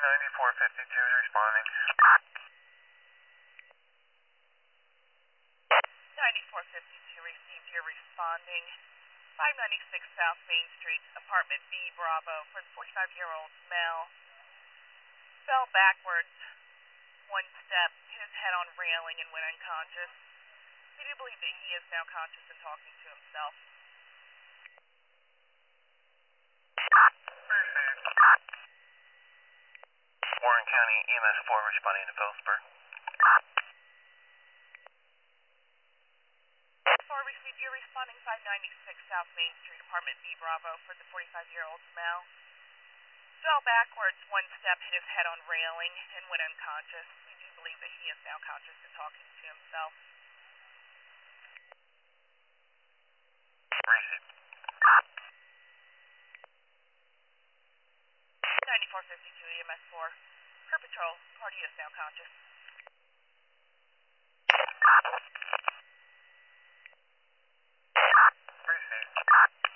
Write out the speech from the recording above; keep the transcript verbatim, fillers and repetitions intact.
ninety-four fifty-two is responding. ninety-four fifty-two received, you're responding. five ninety-six South Main Street, apartment B, Bravo, for the forty-five-year-old male. Fell backwards, one step, hit his head on railing and went unconscious. We do believe that he is now conscious and talking to himself. Warren County E M S four responding to Phillipsburg. four received, you're responding. five ninety-six South Main Street, apartment B, Bravo, for the forty-five-year-old male. Fell backwards, one step, hit his head on railing and went unconscious. We do believe that he is now conscious and talking to himself. Received. ninety-four fifty-two E M S four. Per patrol, party is now conscious. Received.